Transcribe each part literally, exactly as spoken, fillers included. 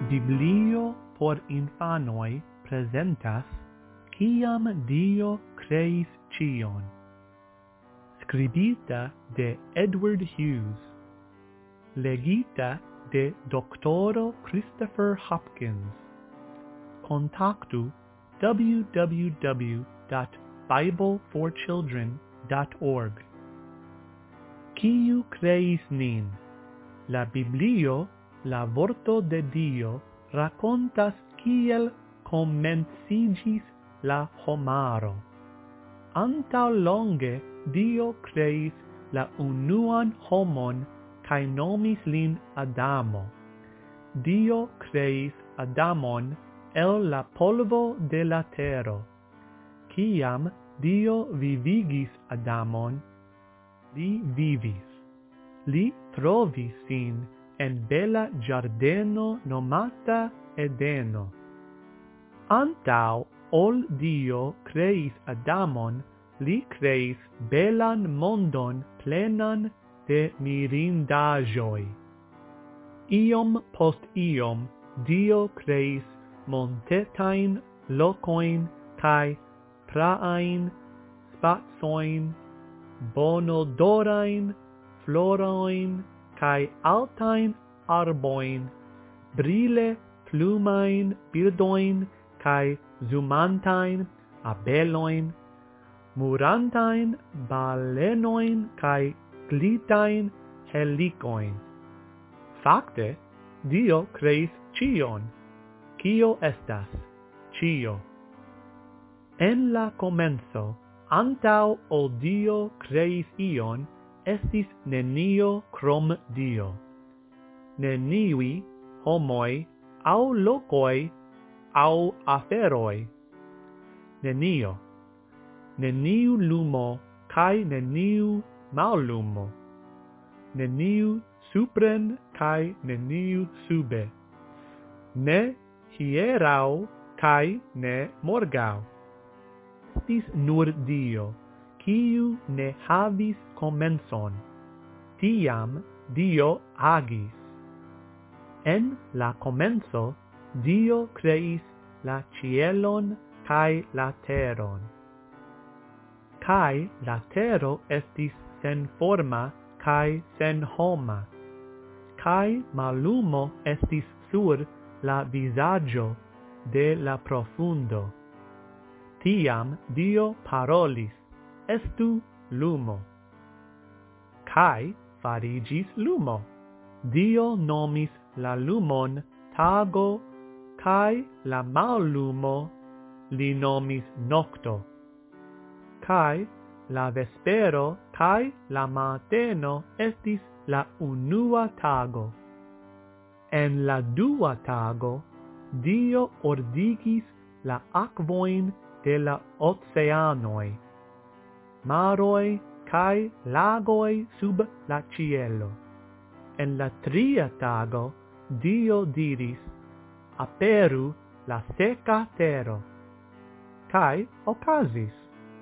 Biblio por infanoi presentas Kiam Dio creis cion, scribita de Edward Hughes, legita de Doctoro Christopher Hopkins. Contactu w w w dot bible for children dot org. Kiu creis nin? La Biblio, la vorto de Dio, racontas kiel comencigis la homaro. Antau longe Dio creis la unuan homon kai nomis lin Adamo. Dio creis Adamon el la polvo de la tero. Ciam Dio vivigis Adamon, li vivis. Li trovis sin en bela giardeno nomata Edeno. Antau ol Dio creis Adamon, li creis belan mondon plenan de mirindaĵoj. Iom post iom Dio creis montetajn lokojn kaj praajn spacojn, bonodorajn florojn kaj altajn arbojn, brile plumajn birdojn kaj zumantajn abelojn, murantajn balenojn kaj glitajn helikojn. Fakte, Dio creis cion. Kio estas cio? En la komenco, antau ol Dio creis ion, estis nenio krom Dio. Neniui homoi, au lokoi, au aferoi. Nenio. Neniu lumo, kai neniu mallumo. Neniu supren, kai neniu sube. Ne hierau, kai ne morgau. Estis nur Dio, kiu ne havis komencon. Tiam Dio agis. En la komenco Dio creis la cielon kai la teron. Kai la tero estis sen forma kai sen homa. Kai mallumo estis sur la vizaĝo de la profundo. Tiam Dio parolis, estu lumo. Kai farigis lumo. Dio nomis la lumon tago, kai la mallumo li nomis nocto. Kai la vespero kai la mateno estis la unua tago. En la dua tago, Dio ordigis la akvoin de la oceanoi, maroi kai lagoi sub la cielo. En la tria tago, Dio diris, aperu la seca tero. Kai okazis.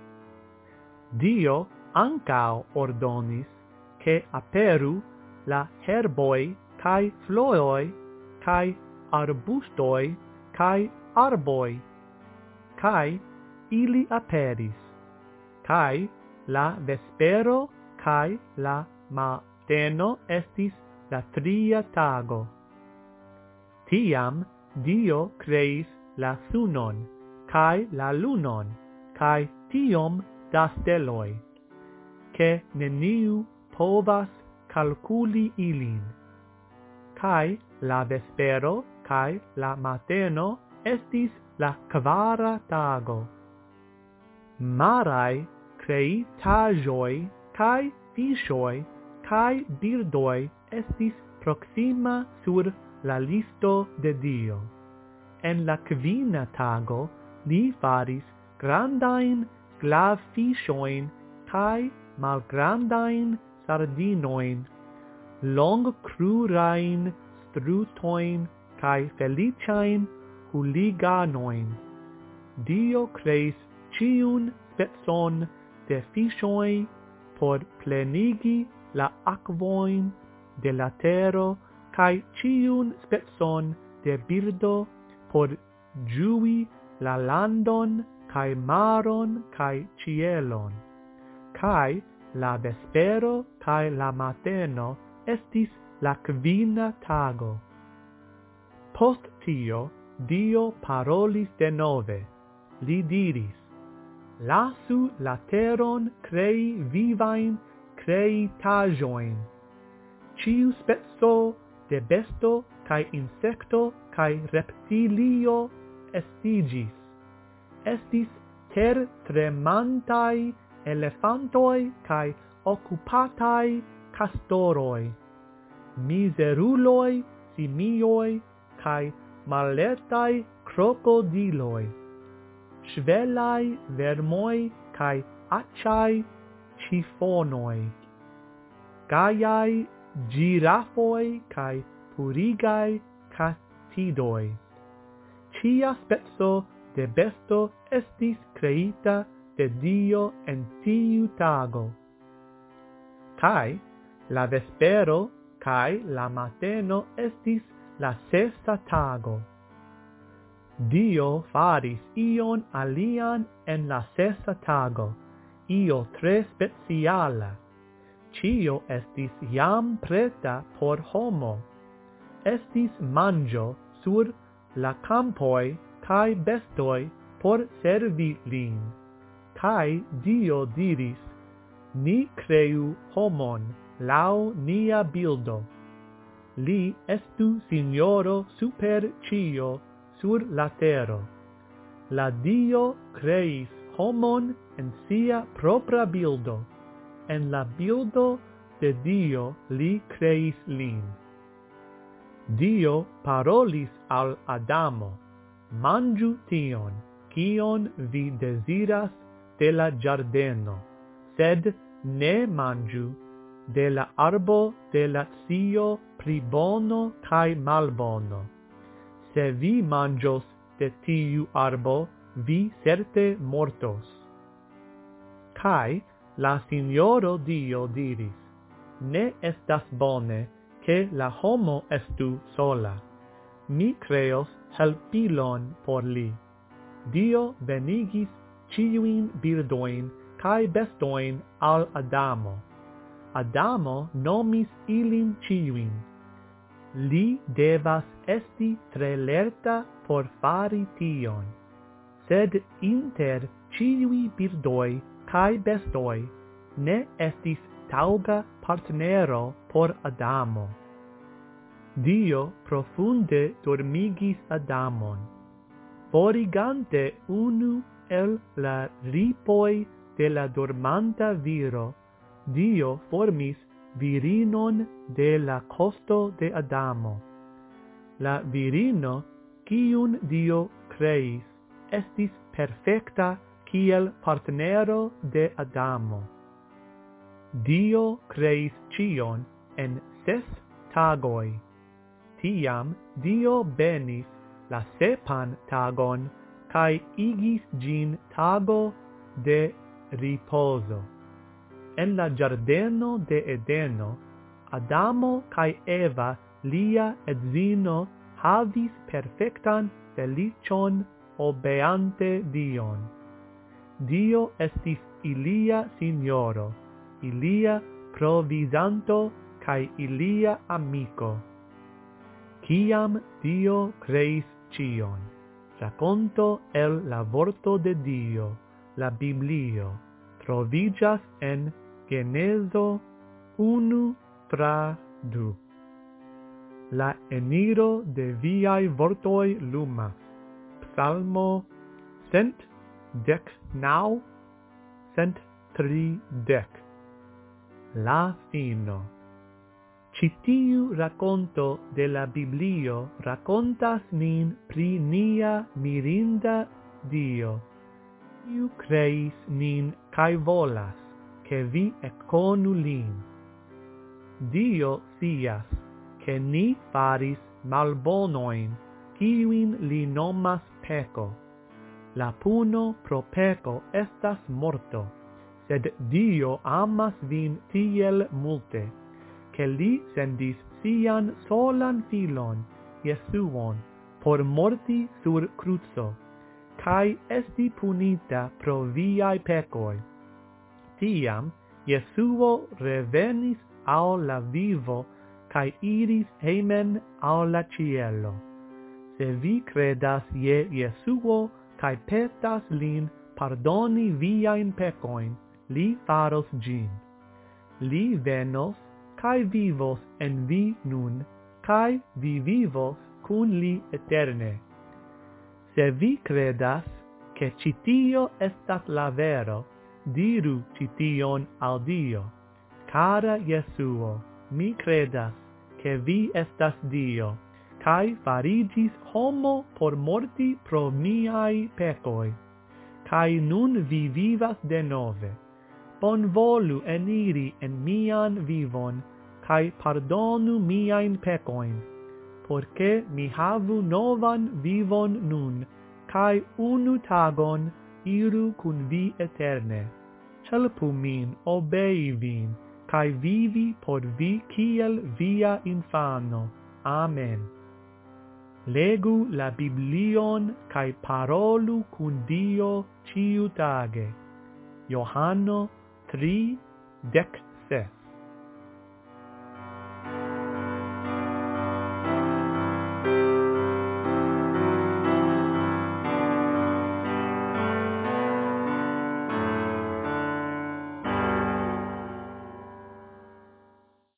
Dio ancao ordonis che aperu la herboi kai floroi kai arbustoi kai arboi. Kai ili aperis. Kai la vespero kai la mateno estis la tria tago. Tiam Dio creis la sunon kai la lunon kai tiom da steloi, che neniu povas calculi ilin. Kai la vespero kai la mateno estis la kvara tago. Marai creitaĵoj kai fiŝoj kai birdoj estis proxima sur la listo de Dio. En la kvina tago li faris grandajn glavfiŝojn kai malgrandajn sardinoin, longkrurajn strutojn kai feliĉajn huliganoin. Dio creis ciun specon de fiŝoj por plenigi la akvojn de la tero kai ciun specon de birdo por ĝui la landon kaj maron kaj ĉielon. Kaj la vespero kaj la mateno estis la kvina tago. Post tio Dio parolis denove. Li diris: Lasu la teron crei vivajn creitaĵojn. Ĉiu speco de besto kaj insekto kaj reptilio estiĝis. Estis tertremantaj elefantoj kaj okupataj kastoroj, mizeruloj, simioj kaj malertaj krokodiloj, ŝvelaj vermoj kaj aĉaj ĉifonoj, gajaj ĝirafoj kaj purigaj katidoj. Ĉia speco de besto estis kreita de Dio en tiu tago. Kaj la vespero kaj la mateno estis la sesa tago. Dio faris ion alian en la sesa tago, io tre speciala. Ĉio estis jam preta por homo. Estis manĝo sur la kampoj kaj bestoj por servi lin. Kaj Dio diris: Ni kreu homon laŭ nia bildo. Li estu signoro super ĉio sur la tero. La Dio kreis homon en sia propra bildo. En la bildo de Dio li kreis lin. Dio parolis al Adamo: Manĝu tion, kion vi deziras de la ĝardeno, sed ne manĝu de la arbo de la scio pri bono kaj malbono. Se vi manĝos de tiu arbo, vi certe mortos. Kaj la Sinjoro Dio diris: Ne estas bone, ke la homo estu sola. Mi kreos helpilon por li. Dio benigis ĉiujn birdojn kaj bestojn al Adamo. Adamo nomis ilin ĉiujn. Li devas esti tre lerta por fari tion. Sed inter ĉiuj birdoj kaj bestoj ne estis taŭga partnero por Adamo. Dio profunde dormigis Adamon. Forigante unu el la ripoj de la dormanta viro, Dio formis virinon de la kosto de Adamo. La virino, kiun Dio kreis, estis perfekta kiel partnero de Adamo. Dio kreis ĉion en ses tagoj. Tiam Dio benis la sepan tagon kaj igis ĝin tago de ripozo. En la ĝardeno de Edeno, Adamo kaj Eva, lia edzino, havis perfektan feliĉon obeante Dion. Dio estis ilia Sinjoro, ilia provizanto kaj ilia amiko. Kiam Dio kreis ĉion. Rakonto el la vorto de Dio, la Biblio, troviĝas en Genezo unu tra du. La eniro de viaj vortoj lumas. Psalmo cent dek naŭ, cent tridek. La fino. Ĉi tiu rakonto de la Biblio rakontas nin pri nia mirinda Dio, kiu kreis nin kaj volas, ke vi ekkonu lin. Dio scias, ke ni faris malbonojn, kiujn li nomas peko. La puno pro peko estas morto, sed Dio amas vin tiel multe, ke li sendis sian solan filon, Jesuon, por morti sur cruzo, cae esti punita pro viae pecoi. Tiam Jesuo revenis al la vivo, cae iris heimen al la cielo. Se vi credas je Jesuo, cae petas lin pardoni viain pecoin, li faros gin. Li venos, cae vivos en vi nun, cae vi vivos cun li eterne. Se vi credas che citio estas la vero, diru cition al Dio. Cara Jesuo, mi credas che vi estas Dio, cae farigis homo por morti pro miai pecoi, cae nun vi vivas de nove. Bonvolu eniri en mian vivon, cae pardonu miain pecoin, porce mi havu novan vivon nun, cae unu tagon iru cun vi eterne. Helpu min obei vin, cae vivi por vi kiel via infano. Amen. Legu la Biblion cae parolu cun Dio ciutage. Johano tri dec ses.